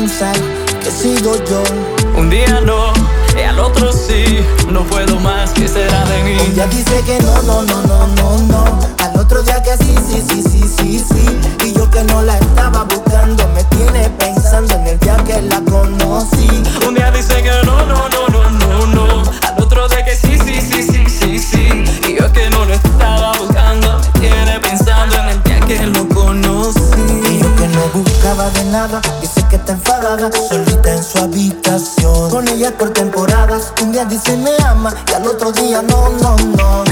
pensar que he sido yo. Un día no, y al otro sí. No puedo más, ¿qué será de mí? Un día dice que no, no, no, no, no, no. Al otro día que sí, sí, sí, sí, sí, sí. Y yo que no la estaba buscando, me tiene pensando en el día que la conocí. Un día dice que no, no, no, no, no, no. Al otro día que sí, sí, sí, sí, sí, sí. Y yo que no lo estaba buscando, me tiene pensando en el día que lo conocí. Y yo que no buscaba de nada, dice que está enfadada, solita en su habitación. Con ella es por temporadas. Un día dice me ama y al otro día no, no, no.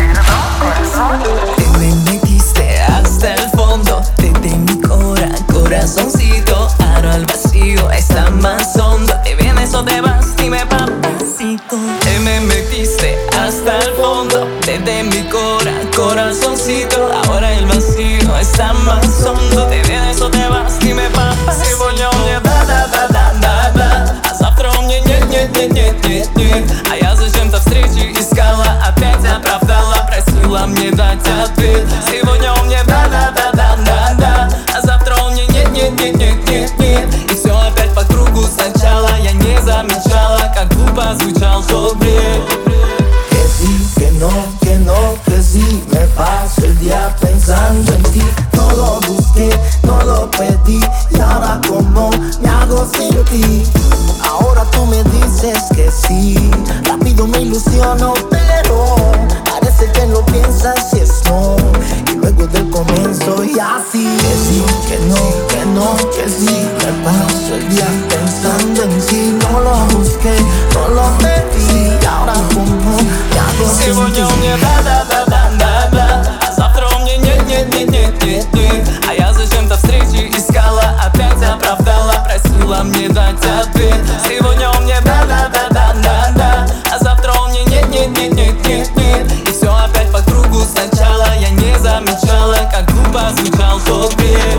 Y me metiste hasta el fondo, desde mi corazoncito. Ahora el vacío está más hondo. Te vienes o te vas, dime papacito. Y me metiste hasta el fondo, desde mi corazoncito. Ahora el vacío está más hondo. Te vienes o te vas, dime papacito. Сегодня да да да да да да, а завтра у меня нет нет нет нет нет нет. А я зачем-то встречи искала, опять оправдала, просила мне дать ответ. Сегодня у меня да да да да да да, а завтра у меня нет нет нет нет нет нет. И все опять по кругу сначала. Я не замечала, как глупо звучал тот бред. Que sí, que no, que sí. Me paso el día pensando en ti. No lo busqué, no lo pedí. Y ahora como me hago sin ti. Ahora tú me dices que sí. Rápido me ilusiono, pero parece que lo piensas y es no. Y luego del comienzo y así. Que sí, que no, que sí. Me paso el día pensando en ti. No lo busqué, no lo pedí. Y ahora como me hago sin ti. Сегодня у меня да да да да да да, а завтра у меня нет нет нет нет нет нет. А я зачем-то встречи искала, опять оправдала, просила мне дать ответ. Сегодня у меня да да да да да да, а завтра у меня нет нет нет нет нет нет. И все опять по кругу сначала. Я не замечала, как глупо звучал тот бред.